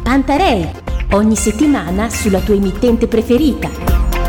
Pantarei, ogni settimana sulla tua emittente preferita.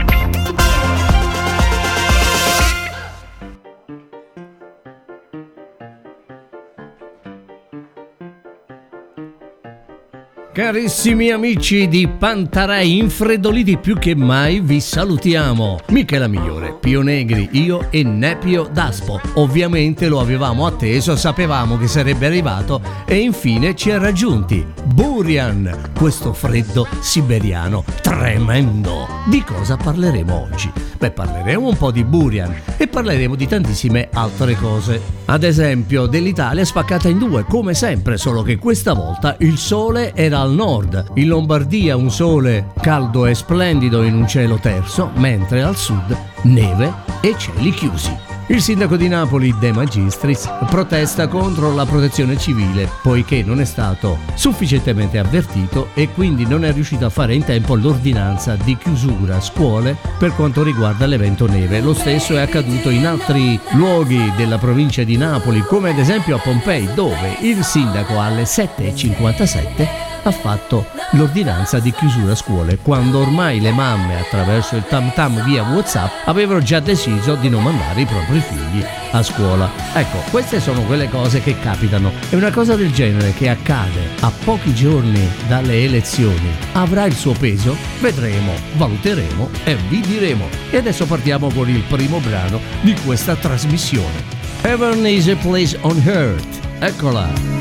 Carissimi amici di Pantarei, infreddoliti più che mai, vi salutiamo. Michela Migliore, Pio Negri, io e Nepio Daspo. Ovviamente lo avevamo atteso, sapevamo che sarebbe arrivato e infine ci ha raggiunti. Burian, questo freddo siberiano tremendo. Di cosa parleremo oggi? Beh, parleremo un po' di Burian e parleremo di tantissime altre cose. Ad esempio, dell'Italia spaccata in due, come sempre, solo che questa volta il sole era al nord. In Lombardia un sole caldo e splendido in un cielo terso, mentre al sud neve e cieli chiusi. Il sindaco di Napoli, De Magistris, protesta contro la protezione civile poiché non è stato sufficientemente avvertito e quindi non è riuscito a fare in tempo l'ordinanza di chiusura scuole per quanto riguarda l'evento neve. Lo stesso è accaduto in altri luoghi della provincia di Napoli, come ad esempio a Pompei, dove il sindaco alle 7:57 ha fatto l'ordinanza di chiusura scuole, quando ormai le mamme, attraverso il tam tam via WhatsApp, avevano già deciso di non mandare i propri figli a scuola. Ecco, queste sono quelle cose che capitano, e una cosa del genere che accade a pochi giorni dalle elezioni avrà il suo peso? Vedremo, valuteremo e vi diremo. E adesso partiamo con il primo brano di questa trasmissione. Heaven is a place on earth. Eccola.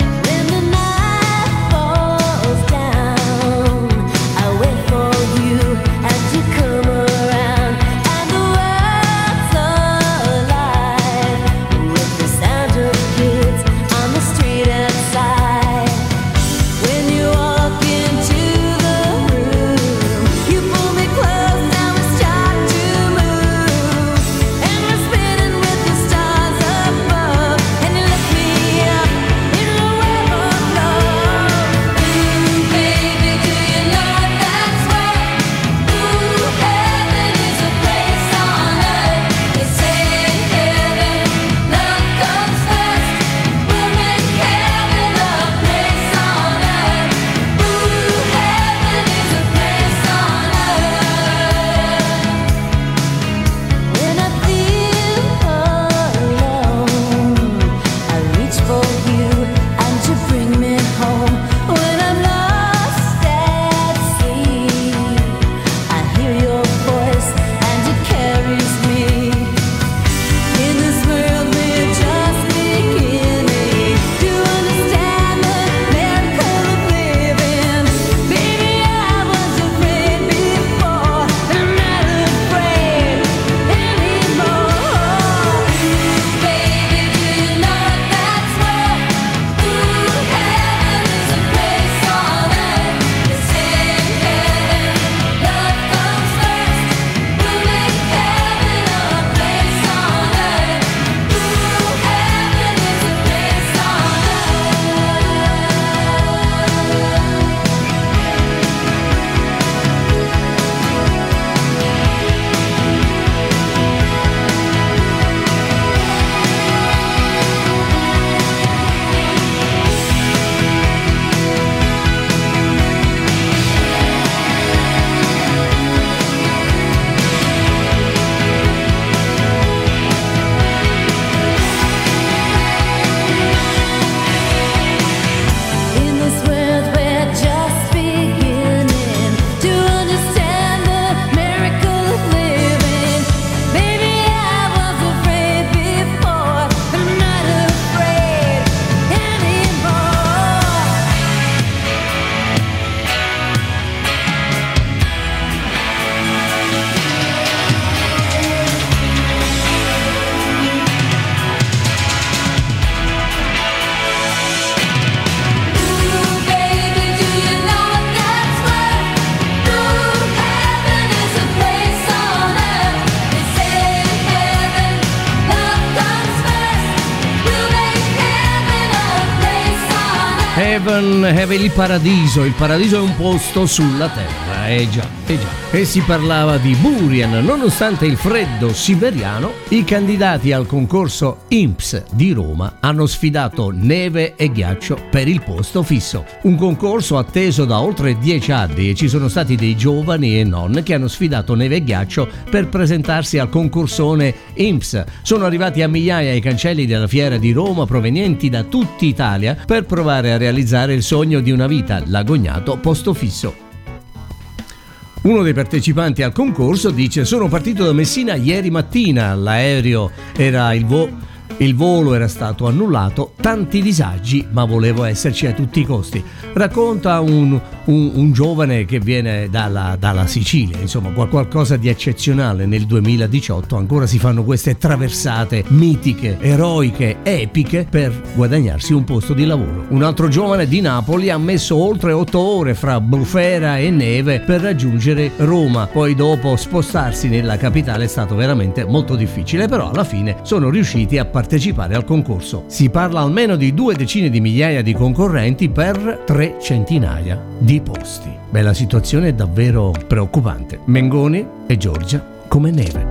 Heaven, il paradiso è un posto sulla terra già. E si parlava di Burian. Nonostante il freddo siberiano, i candidati al concorso INPS di Roma hanno sfidato neve e ghiaccio per il posto fisso. Un concorso atteso da oltre 10 anni e ci sono stati dei giovani e non che hanno sfidato neve e ghiaccio per presentarsi al concorsone INPS. Sono arrivati a migliaia ai cancelli della fiera di Roma provenienti da tutta Italia per provare a realizzare il sogno di una vita, l'agognato posto fisso. Uno dei partecipanti al concorso dice: sono partito da Messina ieri mattina, l'aereo era il volo era stato annullato, tanti disagi, ma volevo esserci a tutti i costi. Racconta un giovane che viene dalla Sicilia, insomma qualcosa di eccezionale. Nel 2018 ancora si fanno queste traversate mitiche, eroiche, epiche per guadagnarsi un posto di lavoro. Un altro giovane di Napoli ha messo oltre 8 ore fra bufera e neve per raggiungere Roma, poi dopo spostarsi nella capitale è stato veramente molto difficile, però alla fine sono riusciti a partecipare al concorso. Si parla almeno di 2 decine di migliaia di concorrenti per 3 centinaia di posti. Beh, la situazione è davvero preoccupante. Mengoni e Giorgia come neve.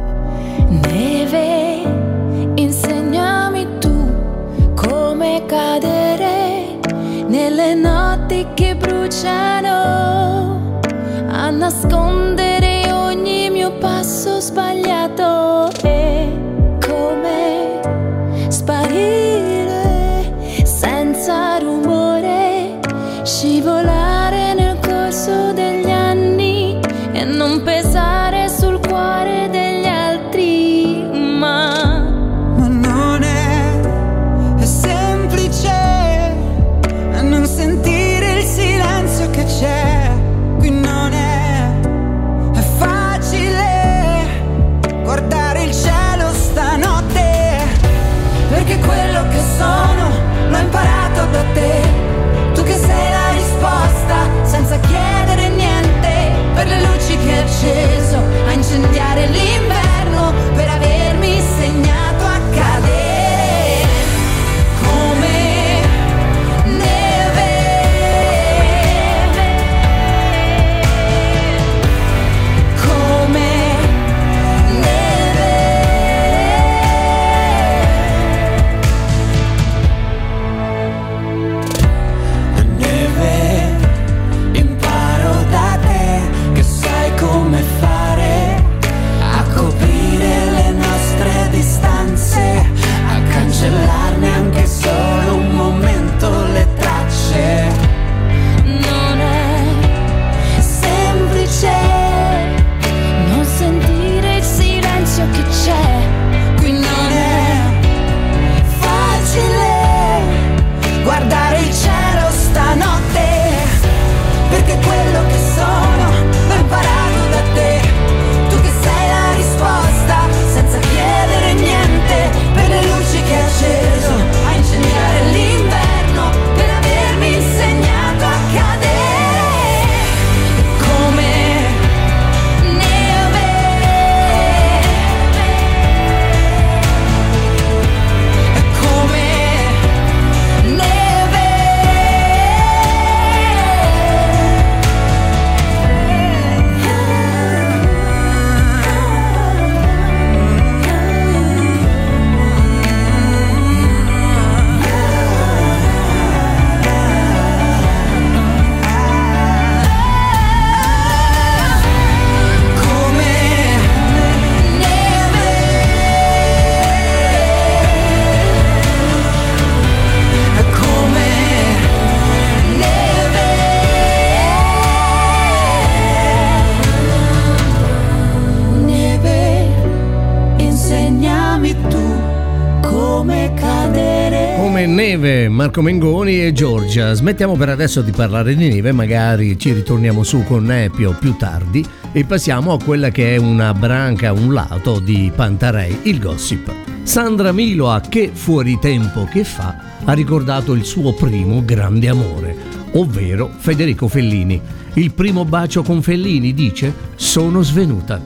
Neve, insegnami tu come cadere nelle notti che bruciano, a nascondere ogni mio passo sbagliato e come sparire senza rumore, scivolare nel corso degli anni e non pesare sul cuore degli altri, ma non è semplice non sentire il silenzio che c'è qui, non è facile guardare il cielo stanotte, perché quello che sono l'ho imparato da te, tu che sei la risposta senza chiedere niente, per le luci che hai acceso a incendiare l'inverno, per avermi insegnato a cadere come neve, come neve. Neve, imparo da te che sai come fare a coprire le nostre distanze, a cancellarne anche solo un momento le tracce. non è semplice non sentire il silenzio che c'è Qui non è facile guardare il cielo stanotte, perché quello che sono l'ho imparato da te, tu che sei la risposta senza chiedere niente, per le luci che hai acceso a incendiare l'inverno, per avermi insegnato a cadere come neve, come neve. Neve, insegnami tu come cadere. Come neve, Marco Mengoni e Giorgia. Smettiamo per adesso di parlare di neve, magari ci ritorniamo su con Nepio più tardi e passiamo a quella che è una branca, un lato di Pantarei, il gossip. Sandra Milo a Che fuori tempo che fa ha ricordato il suo primo grande amore, ovvero Federico Fellini. Il primo bacio con Fellini, dice, sono svenuta.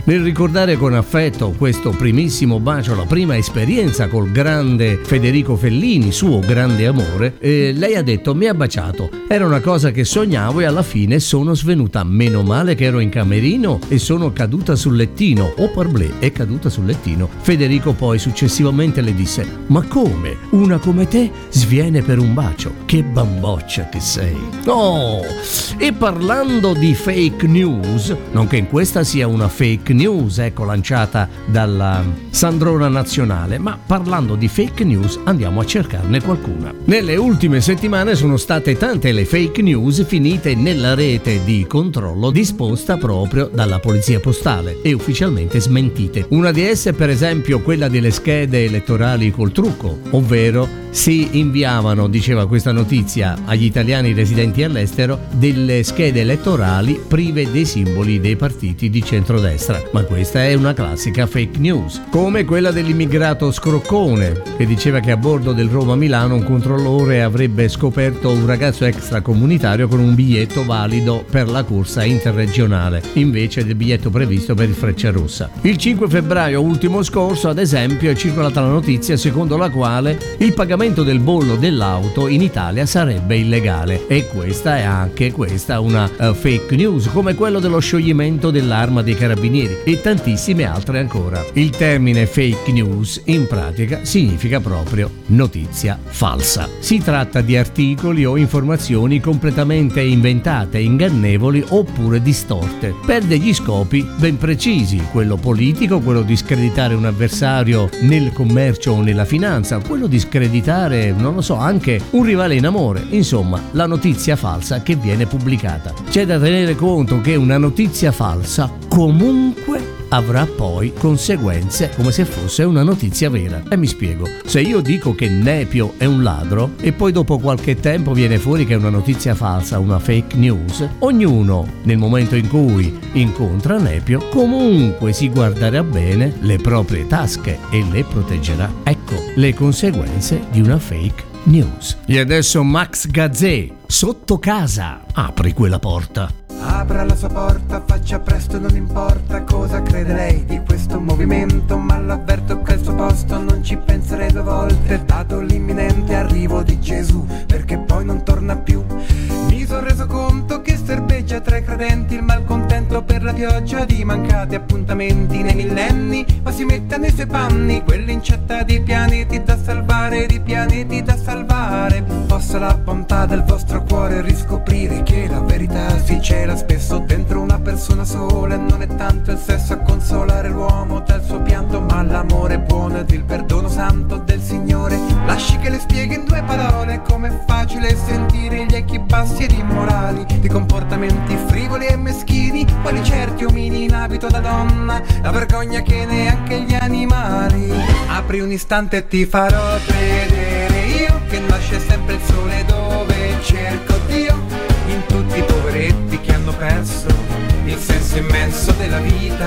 Nel ricordare con affetto questo primissimo bacio, la prima esperienza col grande Federico Fellini, suo grande amore, lei ha detto: mi ha baciato, era una cosa che sognavo e alla fine sono svenuta, meno male che ero in camerino e sono caduta sul lettino. Oh parblè, è caduta sul lettino. Federico poi successivamente le disse: ma come? Una come te sviene per un bacio? Che bamboccia che sei. Oh! E parlando di fake news, non che in questa sia una fake news, ecco, lanciata dalla Sandrona Nazionale, ma parlando di fake news andiamo a cercarne qualcuna. Nelle ultime settimane sono state tante le fake news finite nella rete di controllo disposta proprio dalla polizia postale e ufficialmente smentite. Una di esse, per esempio, quella delle schede elettorali col trucco, ovvero si inviavano, diceva questa notizia, agli italiani residenti all'estero delle schede elettorali prive dei simboli dei partiti di centrodestra. Ma questa è una classica fake news, come quella dell'immigrato scroccone che diceva che a bordo del Roma-Milano un controllore avrebbe scoperto un ragazzo extracomunitario con un biglietto valido per la corsa interregionale invece del biglietto previsto per il Frecciarossa. Il 5 febbraio ultimo scorso, ad esempio, è circolata la notizia secondo la quale il pagamento del bollo dell'auto in Italia sarebbe illegale, e questa è anche una fake news, come quello dello scioglimento dell'Arma dei Carabinieri e tantissime altre ancora. Il termine fake news in pratica significa proprio notizia falsa. Si tratta di articoli o informazioni completamente inventate, ingannevoli oppure distorte per degli scopi ben precisi: quello politico, quello di screditare un avversario nel commercio o nella finanza, quello di screditare, non lo so, anche un rivale in amore. Insomma, la notizia falsa che viene pubblicata. C'è da tenere conto che una notizia falsa comunque avrà poi conseguenze come se fosse una notizia vera. E mi spiego: se io dico che Nepio è un ladro e poi dopo qualche tempo viene fuori che è una notizia falsa, una fake news, ognuno nel momento in cui incontra Nepio comunque si guarderà bene le proprie tasche e le proteggerà. Ecco le conseguenze di una fake news. E adesso Max Gazzè, Sotto casa. Apri quella porta. Apra la sua porta, faccia presto, non importa cosa crede lei di questo movimento, ma l'avverto che al suo posto non ci penserei due volte, dato l'imminente arrivo di Gesù, perché poi non torna più. Mi sono reso conto che serpeggia tra i credenti il malcontento per la pioggia di mancati appuntamenti nei millenni, ma si mette nei suoi panni quell'incetta di pianeti da salvare, di pianeti da salvare. Possa la bontà del vostro cuore riscoprire che la verità si cela spesso dentro una persona sola, e non è tanto il sesso a consolare l'uomo dal suo pianto, ma l'amore buono ed il perdono santo del Signore. Lasci che le spieghi in due parole com'è facile sentire gli echi bassi ed immorali di comportamenti frivoli e meschini, quali certi omini in abito da donna, la vergogna che neanche gli animali. Apri un istante e ti farò vedere io che nasce sempre il sole dove cerco Dio, in tutti i poveretti che hanno perso il senso immenso della vita.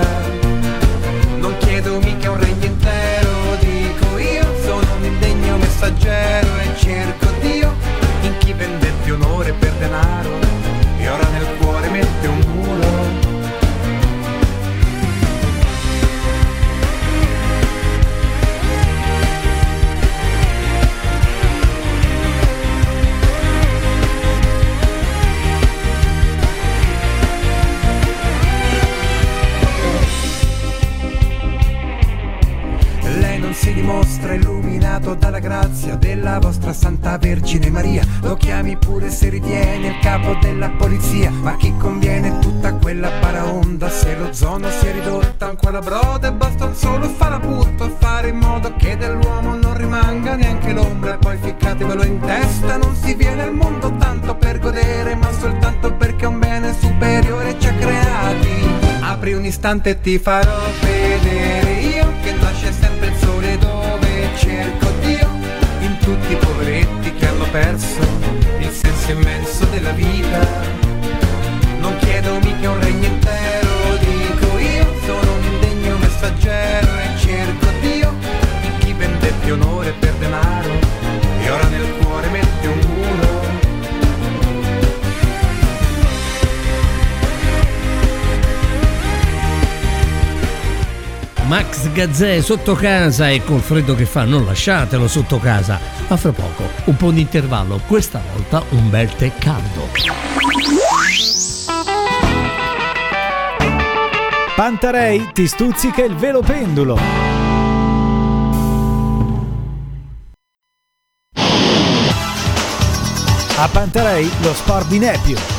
Non chiedo mica un regno intero, dico io sono un indegno messaggero e cerco Dio in chi vendette onore per denaro e ora nel cuore mette un muro. Si dimostra illuminato dalla grazia della vostra Santa Vergine Maria. Lo chiami pure se ritiene il capo della polizia, ma chi conviene tutta quella paraonda se lo zono si è ridotta a un quadrobrodo e basta un solo faraputto a fare in modo che dell'uomo non rimanga neanche l'ombra, e poi ficcatevelo in testa: non si viene al mondo tanto per godere, ma soltanto perché un bene superiore ci ha creati. Apri un istante e ti farò vedere io che nasce sempre il sole dove cerco Dio, in tutti i poveretti che hanno perso il senso immenso della vita. Non chiedo mica un regno intero, dico io sono un indegno messaggero e cerco Dio in chi vendette onore per denaro e ora nel cuore mette un muro. Max Gazzè sotto casa, e col freddo che fa non lasciatelo sotto casa. A fra poco, un po' di intervallo, questa volta un bel tè caldo. Pantarei ti stuzzica il velo pendulo. A Pantarei lo sport di Nepio.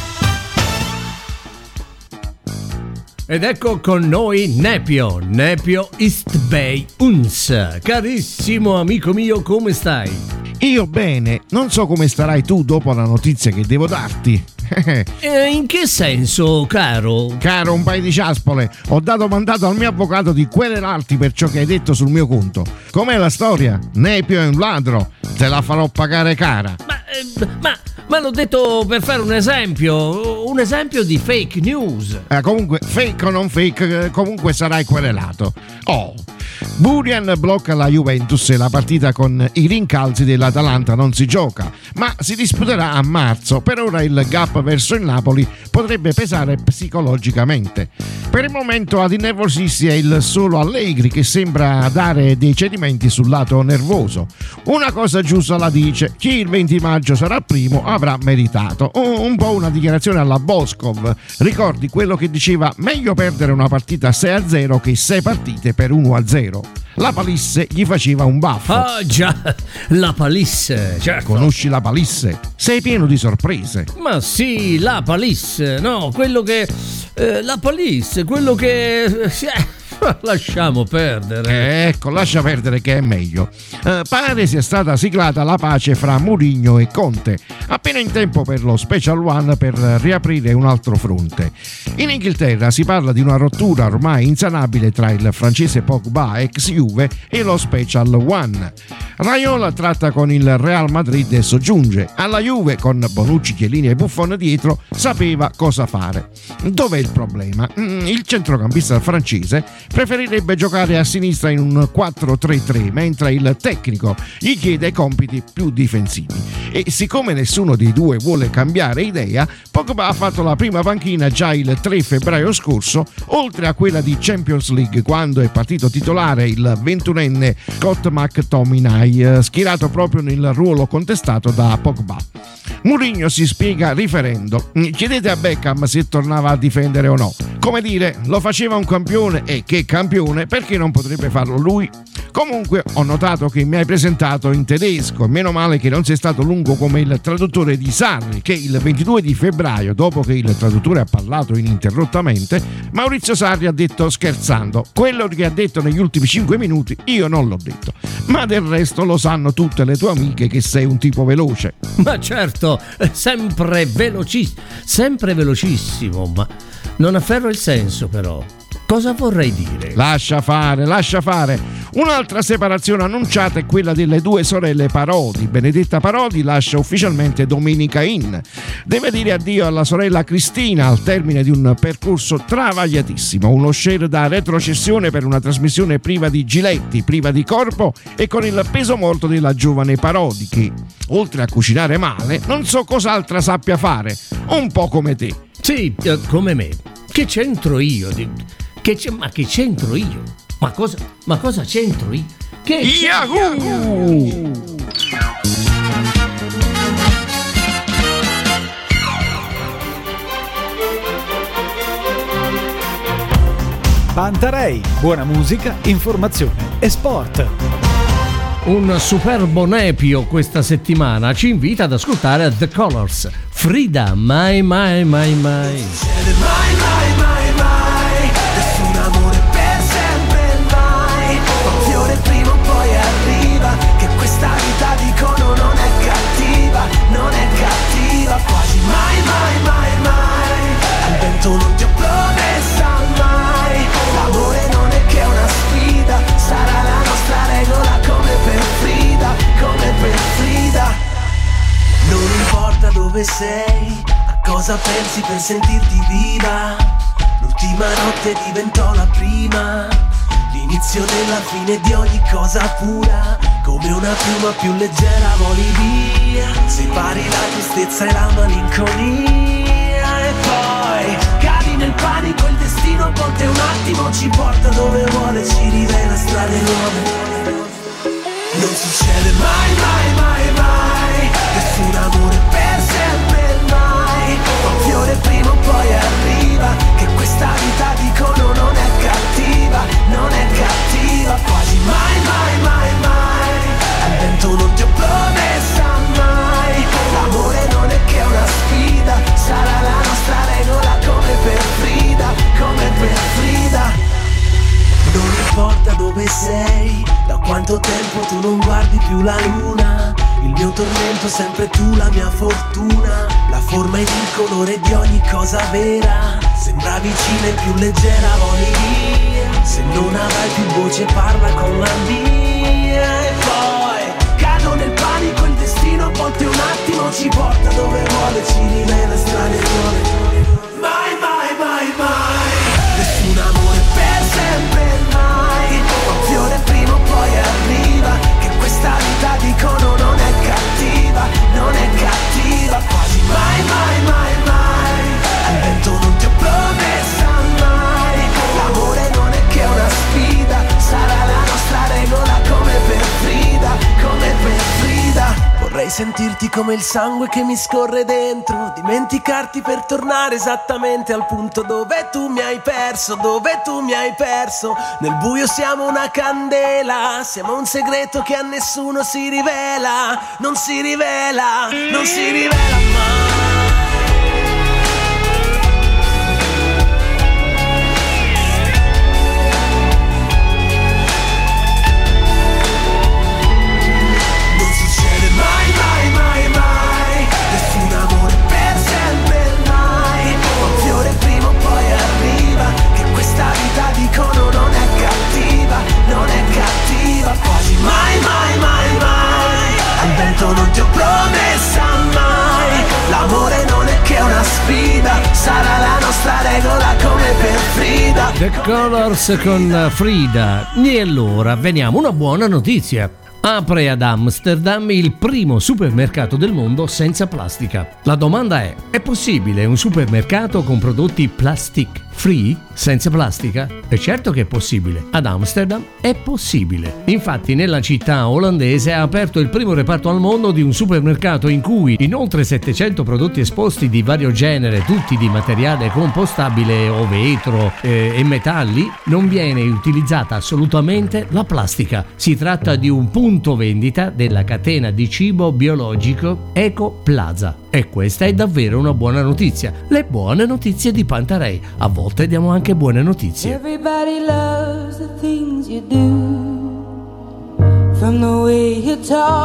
Ed ecco con noi Nepio East Bay Uns. Carissimo amico mio, come stai? Io bene, non so come starai tu dopo la notizia che devo darti. In che senso, caro? Caro, un paio di ciaspole. Ho dato mandato al mio avvocato di querelarti per ciò che hai detto sul mio conto. Com'è la storia? Nepio è un ladro. Te la farò pagare cara. Ma l'ho detto per fare un esempio di fake news. Comunque, fake o non fake, comunque sarai querelato. Burian blocca la Juventus e la partita con i rincalzi dell'Atalanta non si gioca, ma si disputerà a marzo. Per ora il gap verso il Napoli potrebbe pesare psicologicamente. Per il momento ad innervosirsi è il solo Allegri, che sembra dare dei cedimenti sul lato nervoso. Una cosa giusta la dice: chi il 20 maggio sarà primo avrà meritato. Un po' una dichiarazione alla Boscov. Ricordi quello che diceva: meglio perdere una partita 6-0 che 6 partite per 1-0. La Palisse gli faceva un baffo. Ah già, la Palisse, certo. Conosci la Palisse? Sei pieno di sorprese. Ma sì, la Palisse, no, quello che... la Palisse, quello che... Lasciamo perdere. Ecco, lascia perdere che è meglio. Pare sia stata siglata la pace fra Mourinho e Conte, appena in tempo per lo Special One per riaprire un altro fronte. In Inghilterra si parla di una rottura ormai insanabile tra il francese Pogba, ex Juve, e lo Special One. Raiola tratta con il Real Madrid e soggiunge. Alla Juve, con Bonucci, Chiellini e Buffon dietro, sapeva cosa fare. Dov'è il problema? Il centrocampista francese preferirebbe giocare a sinistra in un 4-3-3, mentre il tecnico gli chiede compiti più difensivi. E siccome nessuno dei due vuole cambiare idea, Pogba ha fatto la prima panchina già il 3 febbraio scorso, oltre a quella di Champions League, quando è partito titolare il 21enne Scott McTominay, schierato proprio nel ruolo contestato da Pogba. Mourinho si spiega riferendo: chiedete a Beckham se tornava a difendere o no. Come dire, lo faceva un campione, e che campione, perché non potrebbe farlo lui? Comunque ho notato che mi hai presentato in tedesco, meno male che non sei stato lungo come il traduttore di Sarri, che il 22 di febbraio, dopo che il traduttore ha parlato ininterrottamente, Maurizio Sarri ha detto scherzando: quello che ha detto negli ultimi 5 minuti io non l'ho detto, ma del resto lo sanno tutte le tue amiche che sei un tipo veloce. Ma certo, sempre velocissimo, ma non afferro il senso però. Cosa vorrei dire? Lascia fare. Un'altra separazione annunciata è quella delle due sorelle Parodi. Benedetta Parodi lascia ufficialmente Domenica Inn. Deve dire addio alla sorella Cristina al termine di un percorso travagliatissimo. Uno share da retrocessione per una trasmissione priva di giletti, priva di corpo e con il peso morto della giovane Parodi, che, oltre a cucinare male, non so cos'altra sappia fare. Un po' come te. Sì, come me. Che c'entro io? Ma che c'entro io? Ma cosa c'entro io? Che Yahoo! Pantarei, buona musica, informazione e sport. Un superbo Nepio questa settimana ci invita ad ascoltare The Colors. Frida, mai. Mai, mai, mai, nessun amore per sempre mai. Un fiore prima o poi arriva, che questa vita dicono non è cattiva, quasi mai, al vento non ti ho promessa mai. L'amore non è che una sfida, sarà la nostra regola come per Frida. Non importa dove sei, a cosa pensi per sentirti viva. L'ultima notte diventò la prima, l'inizio della fine di ogni cosa pura. Come una piuma più leggera voli via, separi la tristezza e la malinconia. E poi cadi nel nel panico il destino a volte un attimo ci porta dove vuole, ci rivela strade nuove. Non succede mai, mai, mai, mai, nessun amore per sempre mai. Un fiore prima o poi arriva, che questa vita dicono non è cattiva, non è cattiva, quasi mai, mai, mai, mai. Al vento non ti ho promessa mai, l'amore non è che una sfida, sarà la nostra regola come per Frida, come per Frida. Non importa dove sei, da quanto tempo tu non guardi più la luna. Il mio tormento sempre tu, la mia fortuna. La forma ed il colore di ogni cosa vera. Sembra vicina e più leggera, voli via. Se non avrai più voce parla con la mia. E poi cado nel panico, il destino a volte un attimo ci porta dove vuole, ci rivela strade nuove. Mai, mai, mai, mai, nessun amore per sempre mai. Un fiore prima o poi arriva, che questa vita dicono non è cattiva, non è cattiva, quasi mai, mai, mai, mai. Al vento non ti ho promessa mai, l'amore non è che una sfida, sarà la nostra regola come per Frida, come per Frida. Vorrei sentirti come il sangue che mi scorre dentro, dimenticarti per tornare esattamente al punto dove tu mi hai perso, dove tu mi hai perso. Nel buio siamo una candela, siamo un segreto che a nessuno si rivela, non si rivela, non si rivela mai. Dicono non è cattiva, non è cattiva, quasi mai, mai, mai, mai. Al vento non ti ho promessa mai, l'amore non è che una sfida, sarà la nostra regola come per Frida. The Colors con Frida. E allora veniamo, una buona notizia. Apre ad Amsterdam il primo supermercato del mondo senza plastica. La domanda è possibile un supermercato con prodotti plastic free, senza plastica? È certo che è possibile. Ad Amsterdam è possibile. Infatti nella città olandese ha aperto il primo reparto al mondo di un supermercato in cui in oltre 700 prodotti esposti di vario genere, tutti di materiale compostabile o vetro e metalli, non viene utilizzata assolutamente la plastica. Si tratta di un punto vendita della catena di cibo biologico Eco Plaza. E questa è davvero una buona notizia. Le buone notizie di Pantarei. A volte diamo anche buone notizie. Everybody loves the things you do, from the way you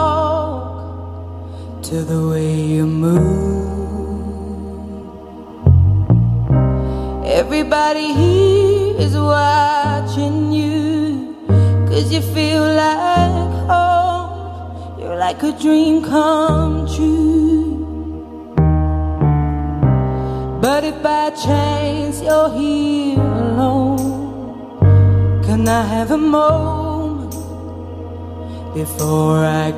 talk to the way you move. Everybody here is watching you, 'cause you feel like home. You're like a dream come true. But if by chance you're here alone, can I have a moment before I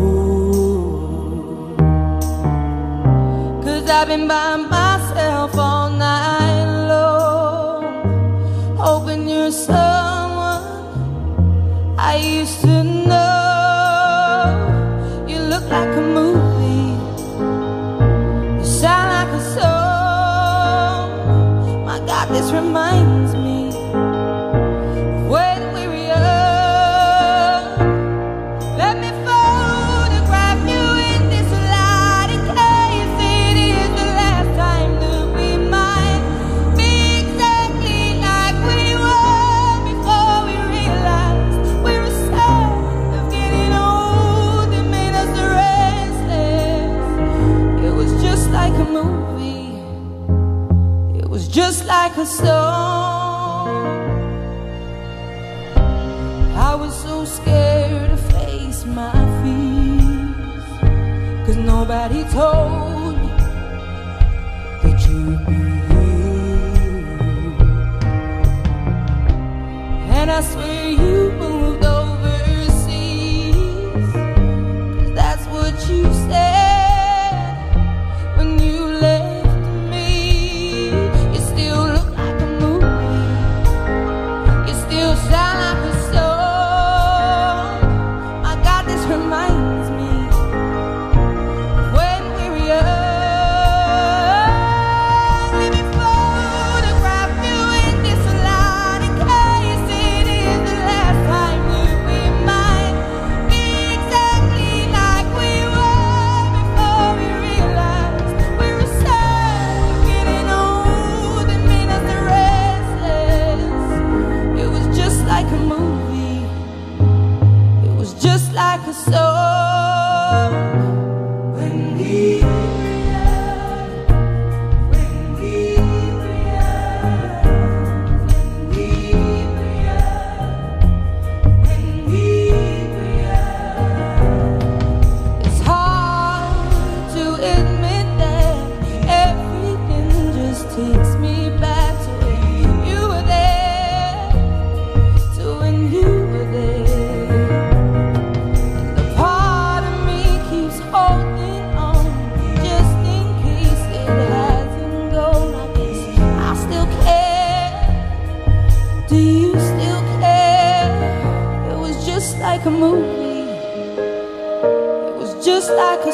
go? 'Cause I've been by myself all night long, hoping you're someone I used to know. You look like a movie, you sound like a song. God, this reminds me of when we were young. Let me photograph you in this light, in case it is the last time that we might be exactly like we were before we realized we were sad of getting old. It made us restless. It was just like a movie, just like a song. I was so scared to face my fears, 'cause nobody told me that you'd be here. And I swear you moved overseas, 'cause that's what you said when you left. Still look like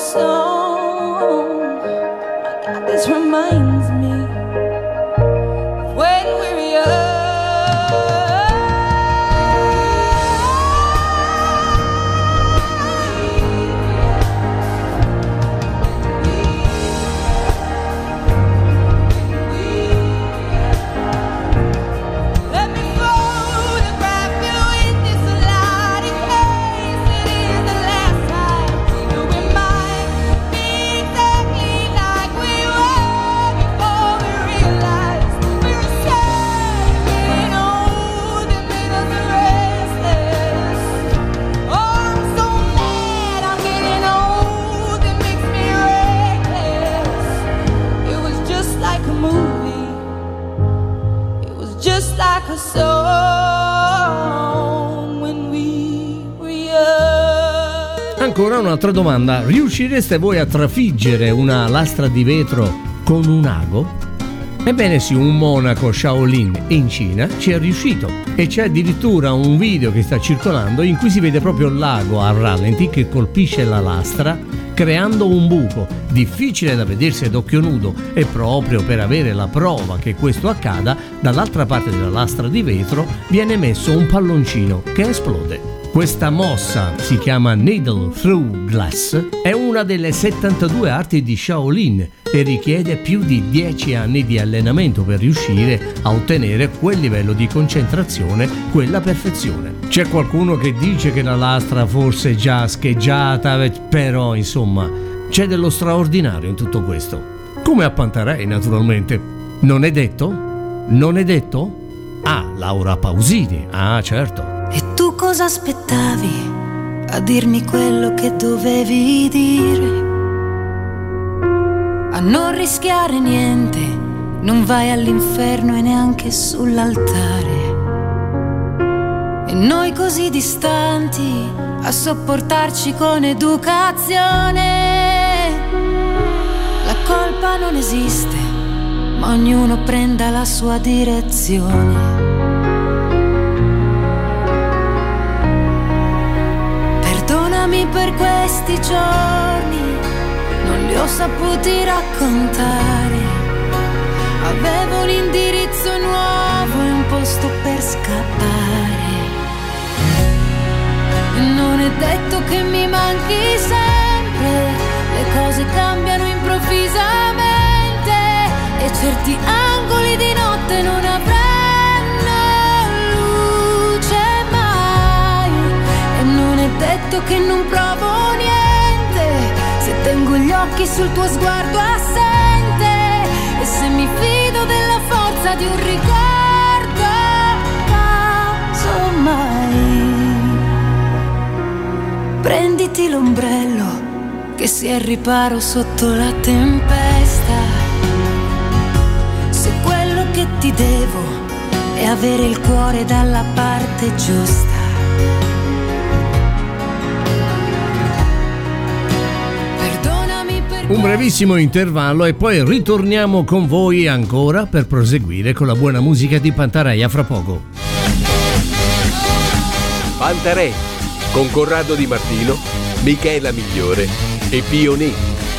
song. My God, this reminds me of when we were young. Let me photograph you in this light in case it is the last time. You remind me exactly like we were before we realized we were sad, getting old and made us restless. Oh, I'm so mad I'm getting old, it makes me reckless. It was just like a movie. It was just like a song when we were young. Ancora un'altra domanda: riuscireste voi a trafiggere una lastra di vetro con un ago? Ebbene sì, un monaco Shaolin in Cina ci è riuscito e c'è addirittura un video che sta circolando in cui si vede proprio l'ago a rallenti che colpisce la lastra creando un buco difficile da vedersi ad occhio nudo, e proprio per avere la prova che questo accada, dall'altra parte della lastra di vetro viene messo un palloncino che esplode. Questa mossa si chiama Needle Through Glass, è una delle 72 arti di Shaolin e richiede più di 10 anni di allenamento per riuscire a ottenere quel livello di concentrazione, quella perfezione. C'è qualcuno che dice che la lastra forse è già scheggiata, però insomma c'è dello straordinario in tutto questo. Come a Pantarei, naturalmente. Non è detto? Non è detto? Ah, Laura Pausini, ah certo. E tu cosa aspettavi a dirmi quello che dovevi dire? A non rischiare niente, non vai all'inferno e neanche sull'altare. E noi così distanti a sopportarci con educazione. La colpa non esiste, ma ognuno prenda la sua direzione. Perdonami per questi giorni, non li ho saputi raccontare. Avevo un indirizzo nuovo e un posto per scappare. E non è detto che mi manchi sempre, le cose cambiano improvvisamente e certi angoli di notte non avranno luce mai. E non è detto che non provo niente, se tengo gli occhi sul tuo sguardo assente e se mi fido della forza di un ricordo, casomai. Prenditi l'ombrello che sia il riparo sotto la tempesta. Se quello che ti devo è avere il cuore dalla parte giusta. Perdonami per Un brevissimo intervallo e poi ritorniamo con voi ancora per proseguire con la buona musica di Pantarei. A fra poco. Pantarei con Corrado Di Martino, Michela Migliore e Pio Negri.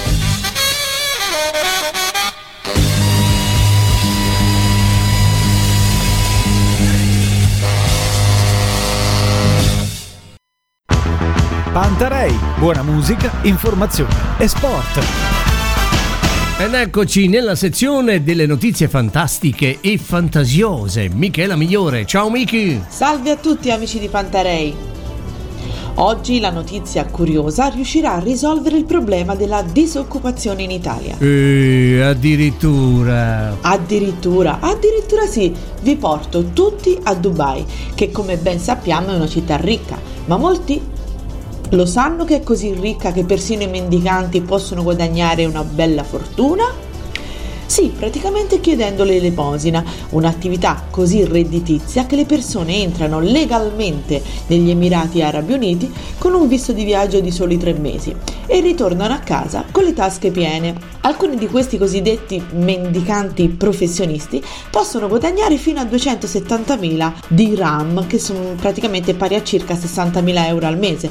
Pantarei, buona musica, informazione e sport. Ed eccoci nella sezione delle notizie fantastiche e fantasiose. Michela Migliore, ciao Miki! Salve a tutti amici di Pantarei. Oggi la notizia curiosa riuscirà a risolvere il problema della disoccupazione in Italia. Addirittura sì, vi porto tutti a Dubai, che come ben sappiamo è una città ricca, ma molti lo sanno che è così ricca che persino i mendicanti possono guadagnare una bella fortuna? Sì, praticamente chiedendo l'elemosina, un'attività così redditizia che le persone entrano legalmente negli Emirati Arabi Uniti con un visto di viaggio di soli 3 mesi e ritornano a casa con le tasche piene. Alcuni di questi cosiddetti mendicanti professionisti possono guadagnare fino a 270.000 dirham, che sono praticamente pari a circa 60.000 euro al mese,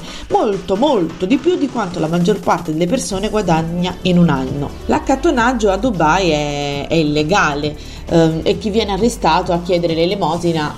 molto di più di quanto la maggior parte delle persone guadagna in un anno. L'accattonaggio a Dubai è illegale e chi viene arrestato a chiedere l'elemosina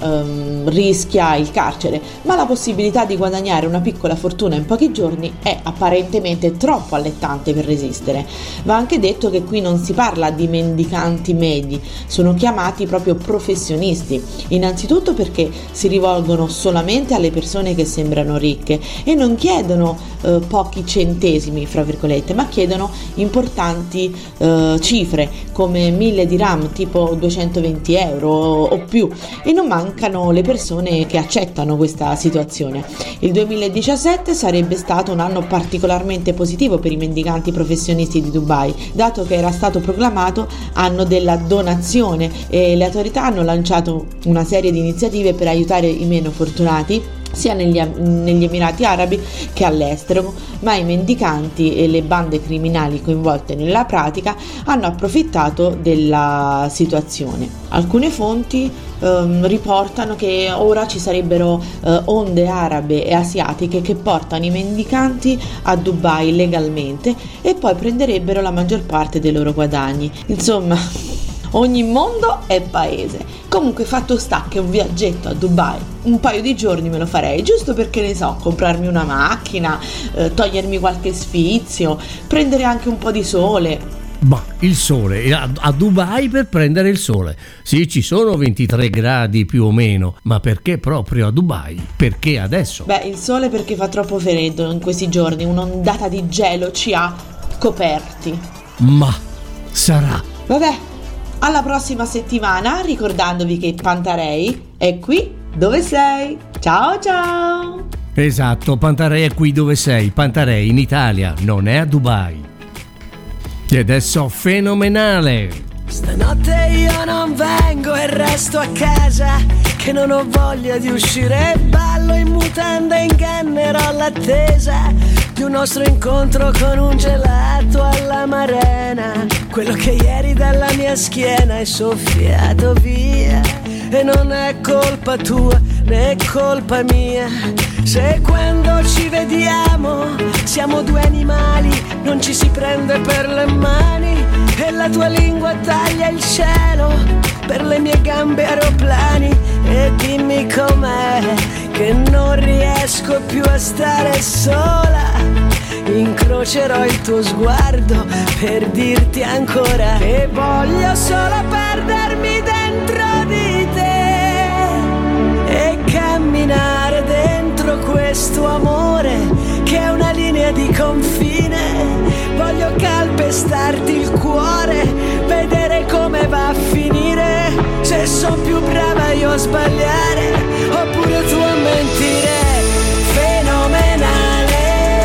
rischia il carcere, ma la possibilità di guadagnare una piccola fortuna in pochi giorni è apparentemente troppo allettante per resistere. Va anche detto che qui non si parla di mendicanti medi, sono chiamati proprio professionisti, innanzitutto perché si rivolgono solamente alle persone che sembrano ricche e non chiedono pochi centesimi, fra virgolette, ma chiedono importanti cifre come 1.000 dirham, tipo 220 euro o più, e non mancano le persone che accettano questa situazione. Il 2017 sarebbe stato un anno particolarmente positivo per i mendicanti professionisti di Dubai, dato che era stato proclamato anno della donazione e le autorità hanno lanciato una serie di iniziative per aiutare i meno fortunati sia negli Emirati Arabi che all'estero, ma i mendicanti e le bande criminali coinvolte nella pratica hanno approfittato della situazione. Alcune fonti riportano che ora ci sarebbero onde arabe e asiatiche che portano i mendicanti a Dubai legalmente e poi prenderebbero la maggior parte dei loro guadagni. Insomma, ogni mondo è paese. Comunque fatto sta che un viaggetto a Dubai, un paio di giorni me lo farei, giusto perché ne so, comprarmi una macchina, togliermi qualche sfizio, prendere anche un po' di sole. Ma il sole, a Dubai per prendere il sole. Sì, ci sono 23 gradi più o meno, ma perché proprio a Dubai? Perché adesso? Beh, il sole perché fa troppo freddo in questi giorni, un'ondata di gelo ci ha coperti. Ma sarà. Vabbè, alla prossima settimana, ricordandovi che Pantarei è qui dove sei. Ciao ciao! Esatto, Pantarei è qui dove sei. Pantarei in Italia, non è a Dubai. E adesso fenomenale! Stanotte io non vengo e resto a casa, che non ho voglia di uscire, ballo in mutanda e ingannerò l'attesa di un nostro incontro con un gelato alla Marena. Quello che ieri dalla mia schiena è soffiato via, e non è colpa tua né colpa mia, se quando ci vediamo siamo due animali, non ci si prende per le mani, e la tua lingua taglia il cielo per le mie gambe aeroplani. E dimmi com'è che non riesco più a stare sola, incrocerò il tuo sguardo per dirti ancora che voglio solo perdermi dentro di te e camminare dentro questo amore che è una linea di confine. Voglio calpestarti il cuore, vedere come va a finire, se son più brava io a sbagliare oppure tu a mentire. Fenomenale,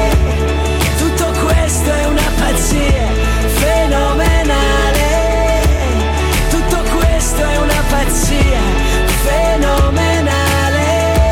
tutto questo è una pazzia. Fenomenale, tutto questo è una pazzia. Fenomenale,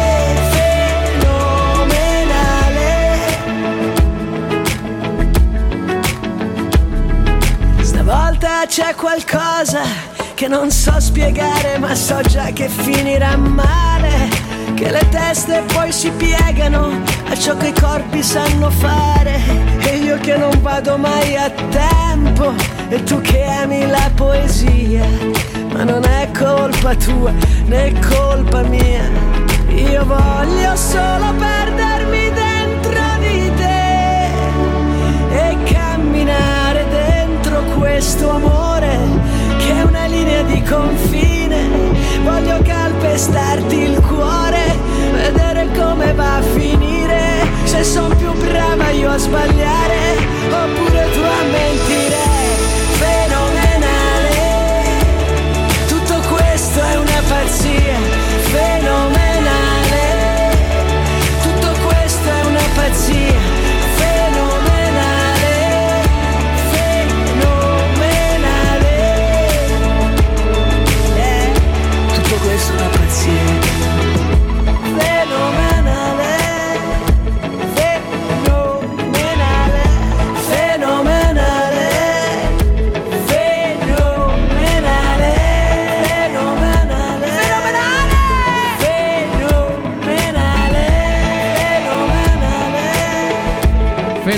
fenomenale. Stavolta c'è qualcosa che non so spiegare, ma so già che finirà male, che le teste poi si piegano a ciò che i corpi sanno fare, e io che non vado mai a tempo, e tu che ami la poesia. Ma non è colpa tua né colpa mia, io voglio solo perdermi dentro di te e camminare dentro questo amore che è una linea di confine. Voglio calpestarti il cuore, vedere come va a finire, se son più brava io a sbagliare oppure tu a mentire. Fenomenale, tutto questo è una pazzia. Fenomenale, tutto questo è una pazzia. Fenomenale, fenomenale.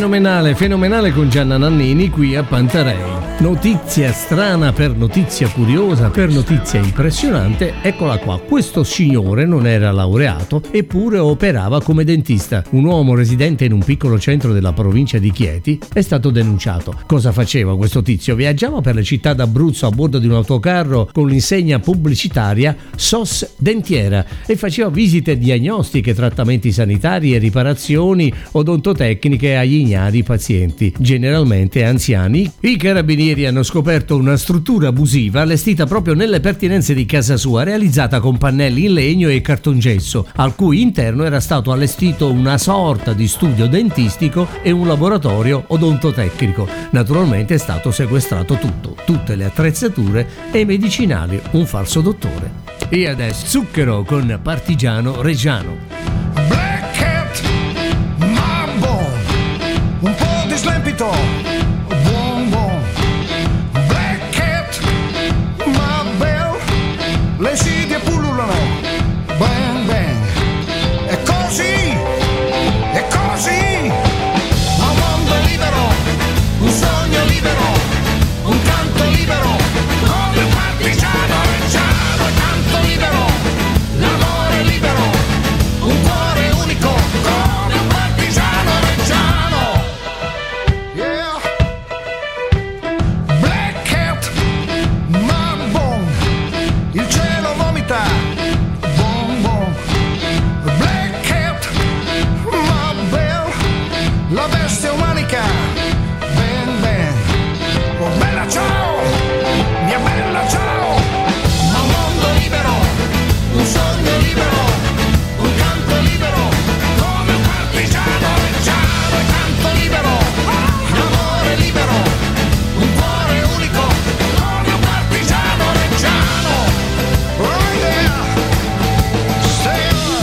Fenomenale con Gianna Nannini qui a Pantarei. Notizia strana per notizia curiosa, per notizia impressionante, eccola qua. Questo signore non era laureato, eppure operava come dentista. Un uomo residente in un piccolo centro della provincia di Chieti è stato denunciato. Cosa faceva questo tizio? Viaggiava per le città d'Abruzzo a bordo di un autocarro con l'insegna pubblicitaria SOS Dentiera e faceva visite diagnostiche, trattamenti sanitari e riparazioni odontotecniche agli ignari pazienti, generalmente anziani. I carabinieri hanno scoperto una struttura abusiva allestita proprio nelle pertinenze di casa sua, realizzata con pannelli in legno e cartongesso, al cui interno era stato allestito una sorta di studio dentistico e un laboratorio odontotecnico. Naturalmente è stato sequestrato tutto, tutte le attrezzature e i medicinali, un falso dottore. E adesso Zucchero con Partigiano Reggiano. Black Cat, Mambo, un po' di slempito. Le insidie pullulano, bang bang, è così, un mondo libero, un sogno libero, un canto libero, come un partigiano reggiano, canto libero, l'amore libero, un cuore unico, come un partigiano reggiano, yeah, Black Cat, Mambo, il cielo vomita, bom bom, Black Cat, ma bella, la bestia umanica, ben ben, oh bella ciao, mia bella ciao, ma un mondo libero, un sogno libero, un canto libero, come un partigiano reggiano, e canto libero, l'amore libero, un cuore unico, come un partigiano reggiano. Oh yeah, stay up.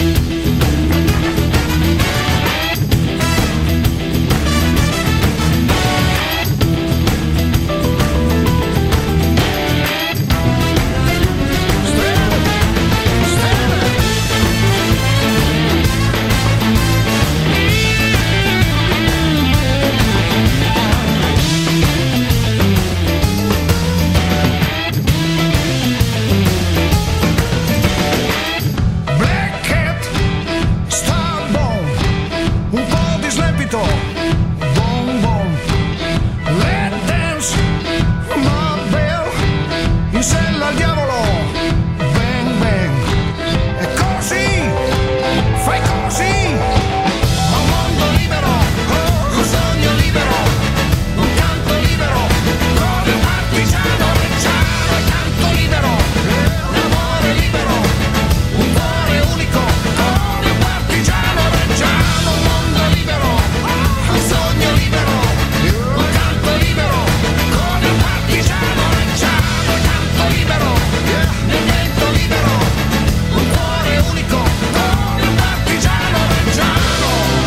Black Cat, Starbone, un po' di slempito, bom bom, let dance, ma bella, in sella al diavolo, bang bang, è così, fai così, un mondo libero, un sogno libero, un canto libero, come un partigiano reggiano, e canto libero, l'amore libero, un cuore unico, come un partigiano reggiano, un mondo libero, un sogno libero, un canto libero, come un partigiano reggiano, canto libero, nel vento libero, un cuore unico, come un partigiano reggiano.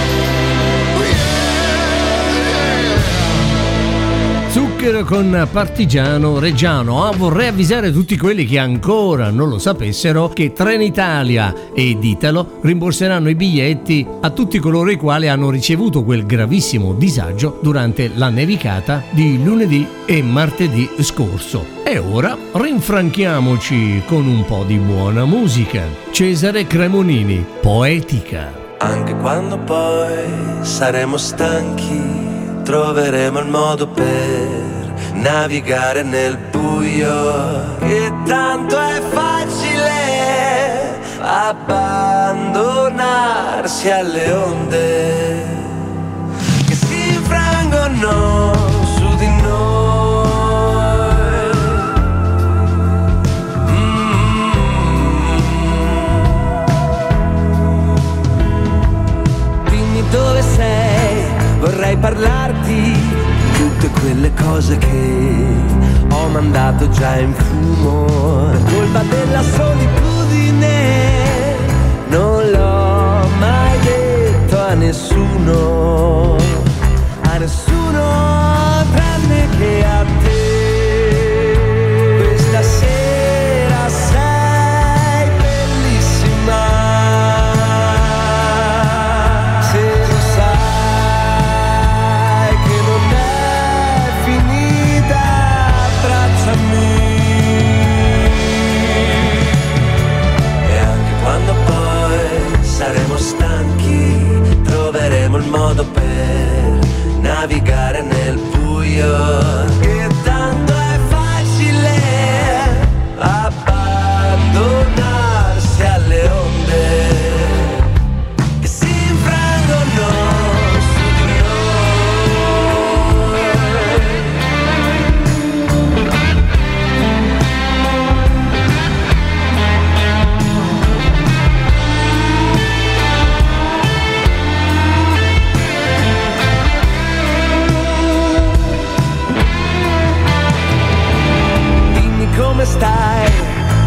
Zucchero con Partigiano Reggiano. Vorrei avvisare tutti quelli che ancora non lo sapessero che Trenitalia ed Italo rimborseranno i biglietti a tutti coloro i quali hanno ricevuto quel gravissimo disagio durante la nevicata di lunedì e martedì scorso. E ora rinfranchiamoci con un po' di buona musica. Cesare Cremonini, Poetica. Anche quando poi saremo stanchi, troveremo il modo per navigare nel buio, che tanto è facile abbandonarsi alle onde che si infrangono su di noi. Dimmi dove sei, vorrei parlarti di tutte quelle cose che ho mandato già in fumo. Per colpa della solitudine non l'ho mai detto a nessuno tranne che a te. Questa sera sei bellissima, 'Cause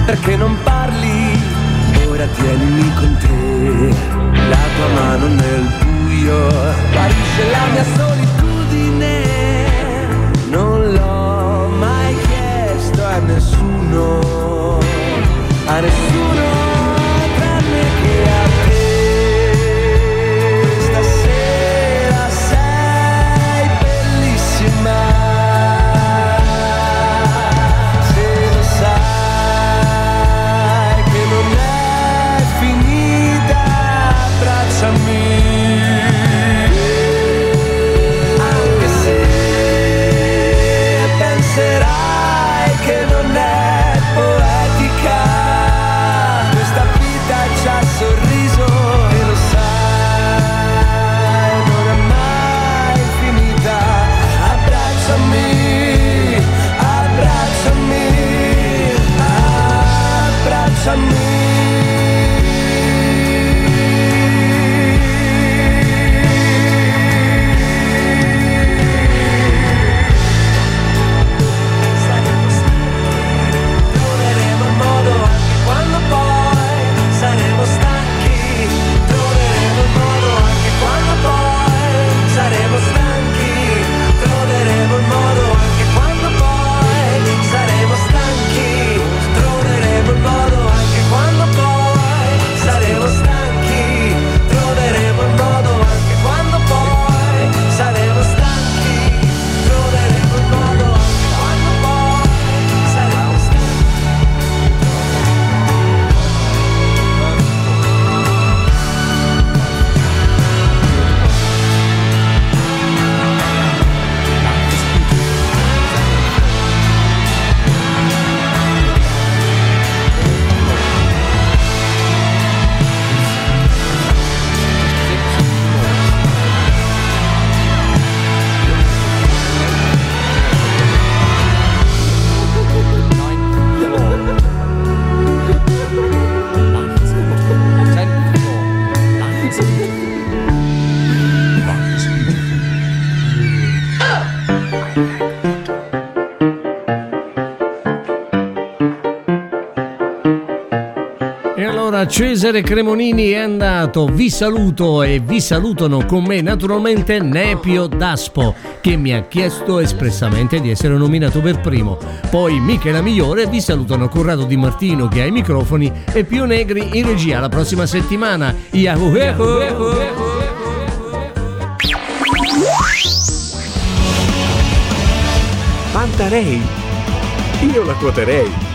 perché non parli? Ora tienimi con te, la tua mano nel buio, guarisce la mia solitudine. Non l'ho mai chiesto a nessuno, tranne che a te. Stasera sei bellissima, se lo sai che non è finita, abbracciami. Anche se penserai che non è poetica, questa vita ci ha sorriso e lo sai, non è mai finita. Abbracciami, abbracciami, abbracciami. Troveremo il modo anche quando poi saremo stanchi. Troveremo il modo anche quando poi saremo stanchi. Troveremo il modo anche quando poi saremo stanchi. Troveremo il modo anche quando poi saremo stanchi. Troveremo il modo anche quando poi saremo stanchi. Troveremo il modo anche quando poi saremo stanchi. E allora Cesare Cremonini è andato, vi saluto e vi salutano con me naturalmente Nepio Daspo, che mi ha chiesto espressamente di essere nominato per primo. Poi Michela Migliore, vi salutano Corrado Di Martino che ha i microfoni e Pio Negri in regia. La prossima settimana. Yahoo! Pantarei, io la quoterei.